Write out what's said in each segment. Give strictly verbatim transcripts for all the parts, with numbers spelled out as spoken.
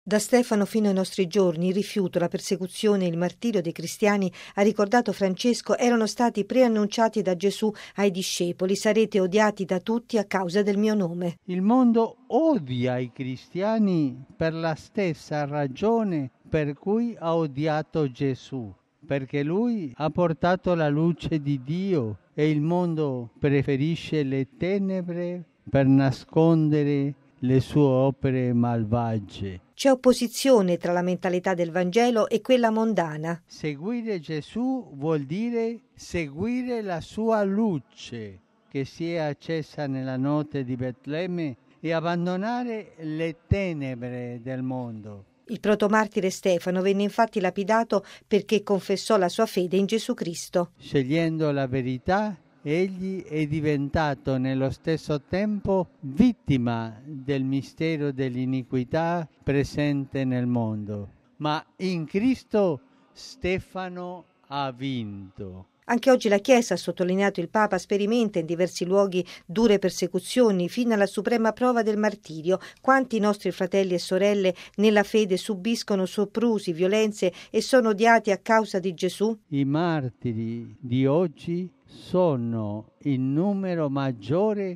Da Stefano fino ai nostri giorni il rifiuto, la persecuzione e il martirio dei cristiani, ha ricordato Francesco, erano stati preannunciati da Gesù ai discepoli: sarete odiati da tutti a causa del mio nome. Il mondo odia i cristiani per la stessa ragione per cui ha odiato Gesù, perché lui ha portato la luce di Dio e il mondo preferisce le tenebre per nascondere le sue opere malvagie. C'è opposizione tra la mentalità del Vangelo e quella mondana. Seguire Gesù vuol dire seguire la sua luce che si è accesa nella notte di Betlemme e abbandonare le tenebre del mondo. Il protomartire Stefano venne infatti lapidato perché confessò la sua fede in Gesù Cristo. Scegliendo la verità, egli è diventato nello stesso tempo vittima del mistero dell'iniquità presente nel mondo. Ma in Cristo Stefano ha vinto. Anche oggi la Chiesa, ha sottolineato il Papa, sperimenta in diversi luoghi dure persecuzioni fino alla suprema prova del martirio. Quanti nostri fratelli e sorelle nella fede subiscono soprusi, violenze e sono odiati a causa di Gesù? I martiri di oggi sono in numero maggiore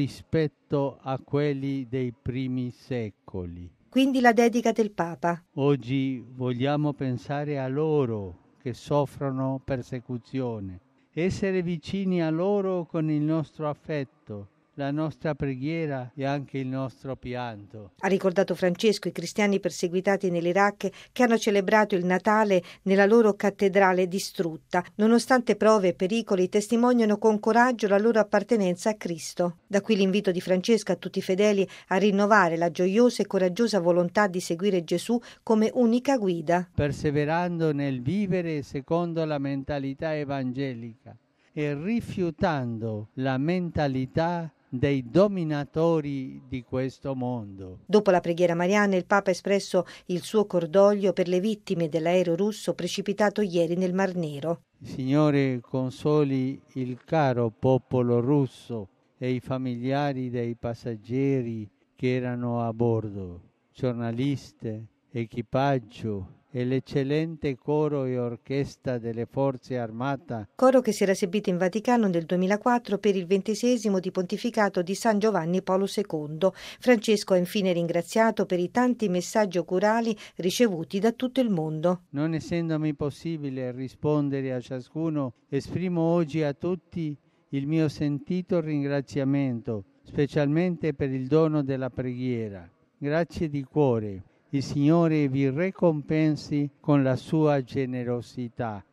rispetto a quelli dei primi secoli. Quindi la dedica del Papa. Oggi vogliamo pensare a loro che soffrono persecuzione, essere vicini a loro con il nostro affetto, la nostra preghiera e anche il nostro pianto. Ha ricordato Francesco i cristiani perseguitati nell'Iraq che hanno celebrato il Natale nella loro cattedrale distrutta. Nonostante prove e pericoli, testimoniano con coraggio la loro appartenenza a Cristo. Da qui l'invito di Francesco a tutti i fedeli a rinnovare la gioiosa e coraggiosa volontà di seguire Gesù come unica guida. Perseverando nel vivere secondo la mentalità evangelica e rifiutando la mentalità dei dominatori di questo mondo. Dopo la preghiera mariana, il Papa ha espresso il suo cordoglio per le vittime dell'aereo russo precipitato ieri nel Mar Nero. Il Signore consoli il caro popolo russo e i familiari dei passeggeri che erano a bordo, giornaliste, equipaggio e l'eccellente coro e orchestra delle forze armate. Coro che si era esibito in Vaticano nel duemilaquattro per il ventisesimo di pontificato di San Giovanni Paolo secondo. Francesco ha infine ringraziato per i tanti messaggi augurali ricevuti da tutto il mondo. Non essendomi possibile rispondere a ciascuno, esprimo oggi a tutti il mio sentito ringraziamento, specialmente per il dono della preghiera. Grazie di cuore. Il Signore vi ricompensi con la sua generosità.